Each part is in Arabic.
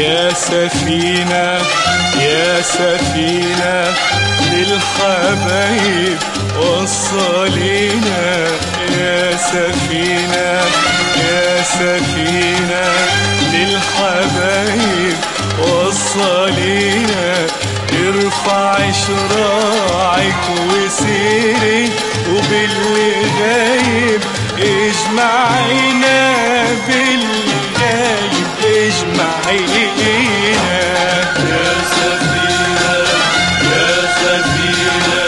يا سفينة يا سفينة للحبايب وصلينا، يا سفينة يا سفينة للحبايب وصلينا، ارفع شراعك وسيري وباللي غايب اجمعينا، باللي غايب اجمعينا. يا سفينة يا سفينة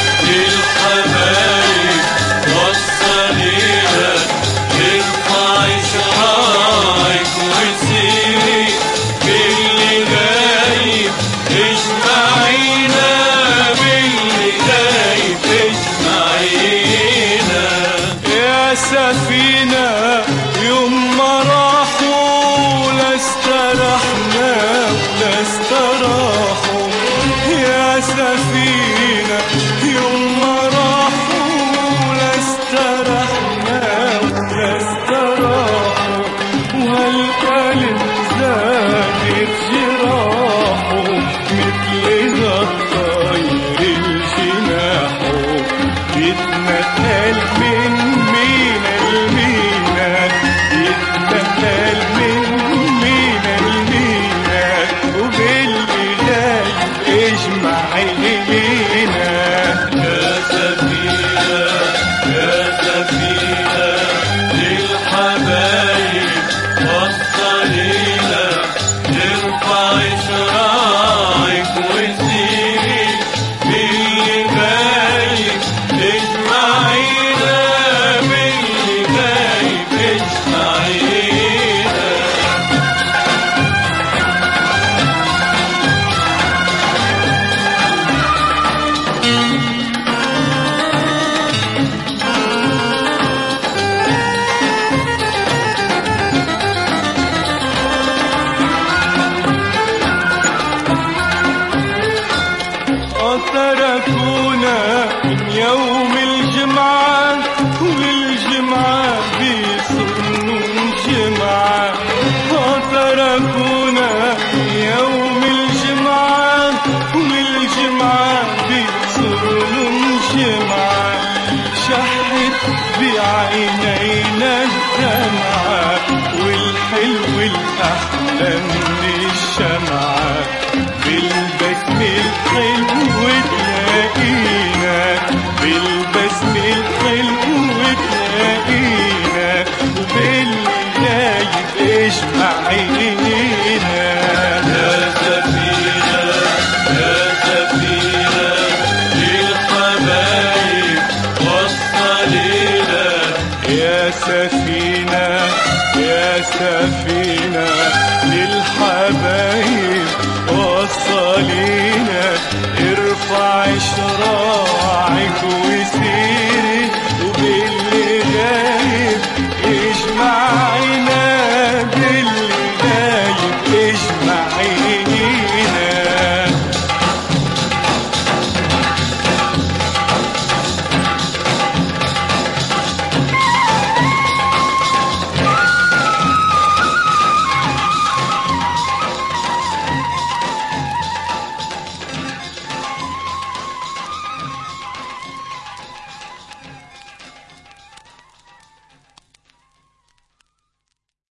للحبايب وصلينا، ارفع شراعك وسيري باللي غايب اجمعينا، باللي غايب اجمعينا. يا سفينة يوم ما راحوا لا استرحنا ولا استراحوا، يا سفينة يوم ما راحوا لا استرحنا ولا استراحوا، وهالقلب زادت جراحه مثل الطير الجناحه، يتنقل من مينا لمينا، يتنقل من مينا لمينا، وباللي غايب اجمعينا. يا سفينة يا سفينة للحبايب وصلينا، ارفع شراعك وسيري باللي غايب اجمعينا، باللي غايب اجمعينا. تركونا من يوم الجمعة، والجمعة بيصروا الجمعة، تركونا من يوم الجمعة، والجمعة بيصروا الجمعة، شحت بعينينا الدمعة، والحلو الأحلى من الشمعة، بالبسم الحلو تلاقينا، بالبسم الحلو تلاقينا، وباللي غايب اجمعينا. يا سفينة يا سفينة للحبايب وصلينا، يا سفينة يا سفينة للحبايب وصلينا، ارفع شراعك